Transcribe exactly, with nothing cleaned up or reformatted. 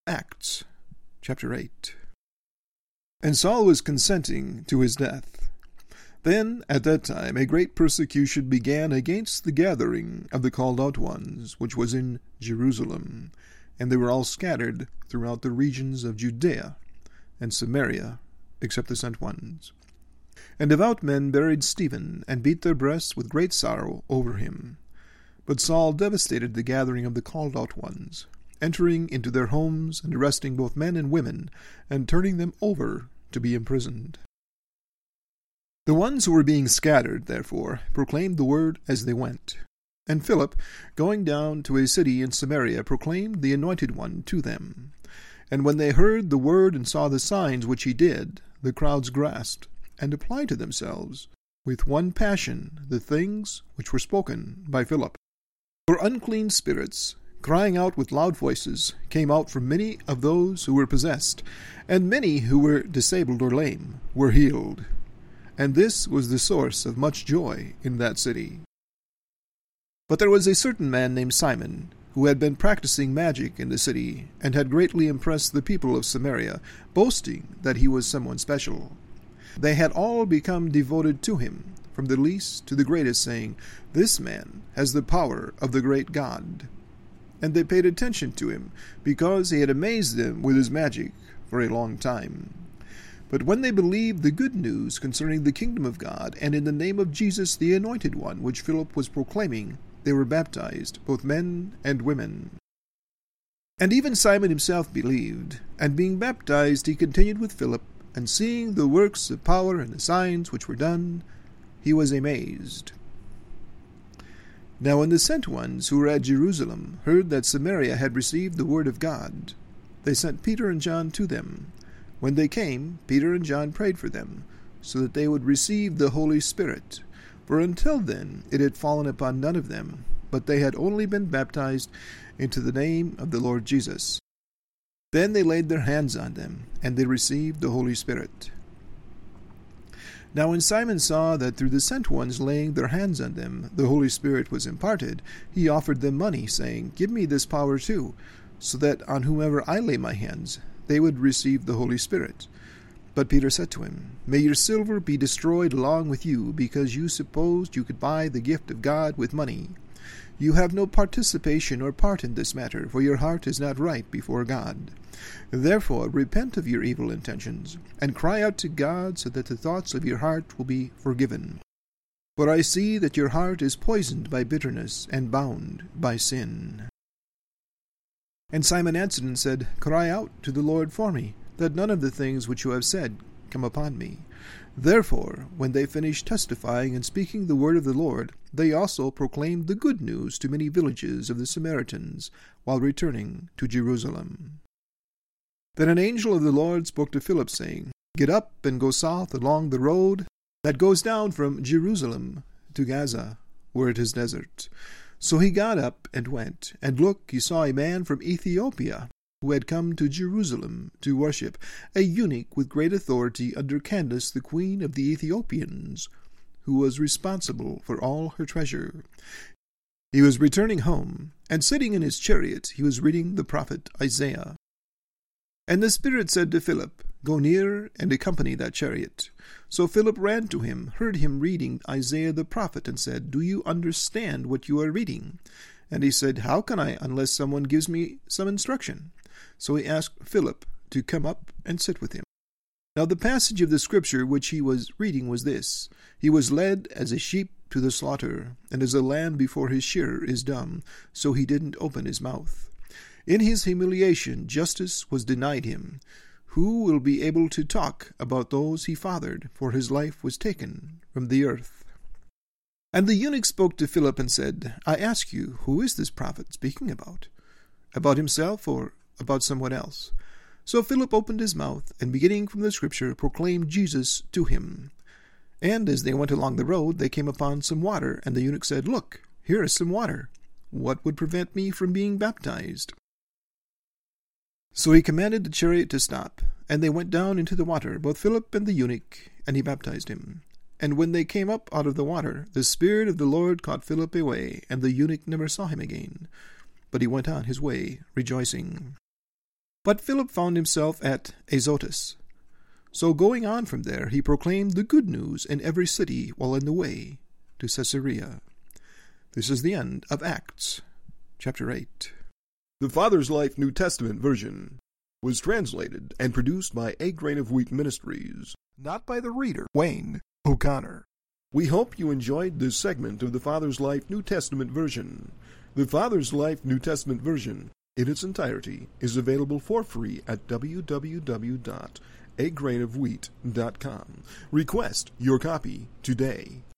Acts chapter eight. And Saul was consenting to his death. Then at that time a great persecution began against the gathering of the called out ones, which was in Jerusalem, and they were all scattered throughout the regions of Judea and Samaria, except the sent ones. And devout men buried Stephen, and beat their breasts with great sorrow over him. But Saul devastated the gathering of the called out ones, entering into their homes and arresting both men and women, and turning them over to be imprisoned. The ones who were being scattered, therefore, proclaimed the word as they went. And Philip, going down to a city in Samaria, proclaimed the Anointed One to them. And when they heard the word and saw the signs which he did, the crowds grasped, and applied to themselves, with one passion, the things which were spoken by Philip. For unclean spirits, crying out with loud voices, came out from many of those who were possessed, and many who were disabled or lame were healed. And this was the source of much joy in that city. But there was a certain man named Simon, who had been practicing magic in the city, and had greatly impressed the people of Samaria, boasting that he was someone special. They had all become devoted to him, from the least to the greatest, saying, "This man has the power of the great God." And they paid attention to him, because he had amazed them with his magic for a long time. But when they believed the good news concerning the kingdom of God, and in the name of Jesus the Anointed One, which Philip was proclaiming, they were baptized, both men and women. And even Simon himself believed, and being baptized he continued with Philip, and seeing the works of power and the signs which were done, he was amazed. Now when the sent ones who were at Jerusalem heard that Samaria had received the word of God, they sent Peter and John to them. When they came, Peter and John prayed for them, so that they would receive the Holy Spirit. For until then it had fallen upon none of them, but they had only been baptized into the name of the Lord Jesus. Then they laid their hands on them, and they received the Holy Spirit. Now when Simon saw that through the sent ones laying their hands on them the Holy Spirit was imparted, he offered them money, saying, "Give me this power too, so that on whomever I lay my hands they would receive the Holy Spirit." But Peter said to him, "May your silver be destroyed along with you, because you supposed you could buy the gift of God with money. You have no participation or part in this matter, for your heart is not right before God. Therefore repent of your evil intentions, and cry out to God, so that the thoughts of your heart will be forgiven. For I see that your heart is poisoned by bitterness and bound by sin." And Simon answered and said, "Cry out to the Lord for me, that none of the things which you have said come upon me." Therefore, when they finished testifying and speaking the word of the Lord, they also proclaimed the good news to many villages of the Samaritans, while returning to Jerusalem. Then an angel of the Lord spoke to Philip, saying, "Get up and go south along the road that goes down from Jerusalem to Gaza, where it is desert." So he got up and went, and look, he saw a man from Ethiopia, who had come to Jerusalem to worship, a eunuch with great authority under Candace, the queen of the Ethiopians, who was responsible for all her treasure. He was returning home, and sitting in his chariot he was reading the prophet Isaiah. And the Spirit said to Philip, "Go near and accompany that chariot." So Philip ran to him, heard him reading Isaiah the prophet, and said, "Do you understand what you are reading?" And he said, "How can I, unless someone gives me some instruction?" So he asked Philip to come up and sit with him. Now the passage of the scripture which he was reading was this: "He was led as a sheep to the slaughter, and as a lamb before his shearer is dumb, so he didn't open his mouth. In his humiliation justice was denied him. Who will be able to talk about those he fathered? For his life was taken from the earth." And the eunuch spoke to Philip and said, "I ask you, who is this prophet speaking about? About himself or about someone else?" So Philip opened his mouth, and beginning from the scripture, proclaimed Jesus to him. And as they went along the road, they came upon some water, and the eunuch said, "Look, here is some water. What would prevent me from being baptized?" So he commanded the chariot to stop, and they went down into the water, both Philip and the eunuch, and he baptized him. And when they came up out of the water, the Spirit of the Lord caught Philip away, and the eunuch never saw him again. But he went on his way, rejoicing. But Philip found himself at Azotus. So going on from there, he proclaimed the good news in every city while in the way to Caesarea. This is the end of Acts, chapter eight. The Father's Life New Testament version was translated and produced by A Grain of Wheat Ministries, not by the reader, Wayne O'Connor. We hope you enjoyed this segment of the Father's Life New Testament version. The Father's Life New Testament version, in its entirety, is available for free at w w w dot a grain of wheat dot com. Request your copy today.